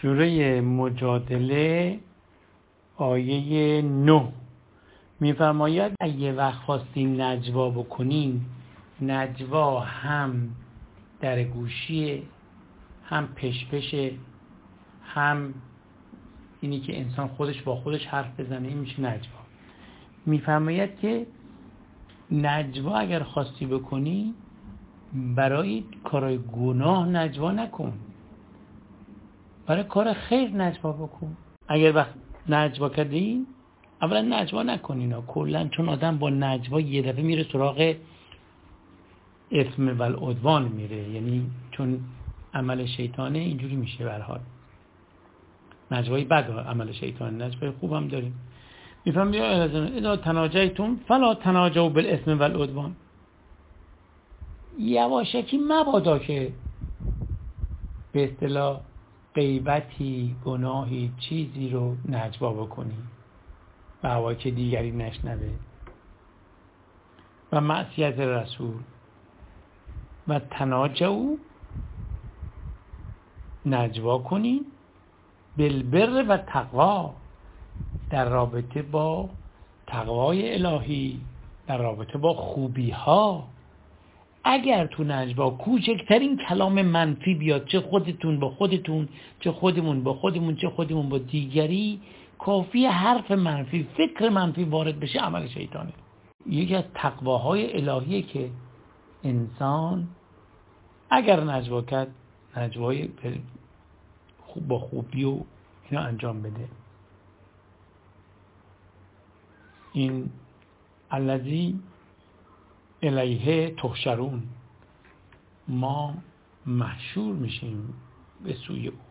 سوره مجادله آیه 9 میفرماید اگه وقت خواستین نجوا بکنین، نجوا هم در گوشیه، هم پشپشه، هم اینی که انسان خودش با خودش حرف بزنه، این میشه نجوا. میفرماید که نجوا اگر خواستی بکنی برای کارهای گناه نجوا نکن، برای کار خیر نجوا بکن. اگر وقت نجوا کردین اولا نجوا نکنین کلا، چون آدم با نجوا یه دفعه میره سراغ اثم و العدوان میره، یعنی چون عمل شیطانه اینجوری میشه. به هر حال نجوای بد عمل شیطان، نجوای خوب هم داریم. میفهم یا اذا تناجیتم فلا تناجوا بالاثم و العدوان، یواشکی مبادا که به اصطلاح غیبتی، گناهی، چیزی رو نجوا بکنی و هوای که دیگری نشنوه و معصیت رسول. و تناجوا، نجوا کنین، بالبر و تقوا، در رابطه با تقوای الهی، در رابطه با خوبی ها. اگر تو نجوا کوچکترین کلام منفی بیاد، چه خودتون با خودتون، چه خودمون با خودمون، چه خودمون با دیگری، کافی حرف منفی، فکر منفی وارد بشه، عمل شیطانه. یکی از تقواهای الهیه که انسان اگر نجوا کرد، نجوای با خوبی و اینا انجام بده. این الذی الیه تحشرون، ما محشور میشیم به سوی او.